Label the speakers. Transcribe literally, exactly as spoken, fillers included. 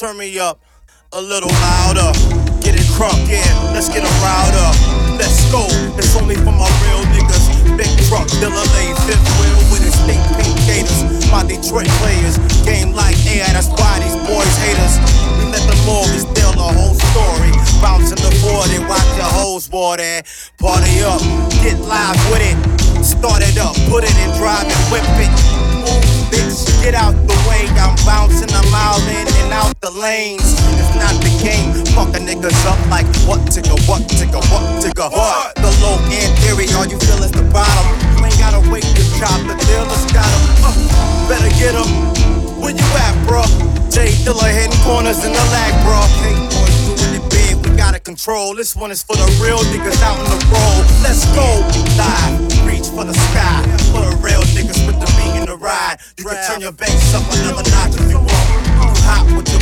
Speaker 1: turn me up a little louder. Get it crunk, yeah, let's get 'em riled up. Let's go, it's only for my real niggas. Big truck, Dilla laid fifth wheel with his pink pink gators. My Detroit players, game like air, that's why these boys hate us. We let the mortgage tell the whole story. Bouncing the forty, watch your hoes water. Party up, get live with it. Start it up, put it in drive and whip it. Move, bitch, get out the way. I'm bouncing a mile in and out the lanes. It's not the game, fuck a niggas up like what tigga, what tigga, what tigga, what? The low end theory, all you feel is the bottom. You ain't gotta wait to chop, the dealers got 'em. Uh, better get 'em. Where you at, bruh? Jay Dilla hitting corners in the lag, bruh. Hey, boys doing it big, we gotta control. This one is for the real niggas out in the road. Let's go live, reach for the sky. For the real niggas with the beat in the ride. You can turn your bass up another notch if you want. You hot with your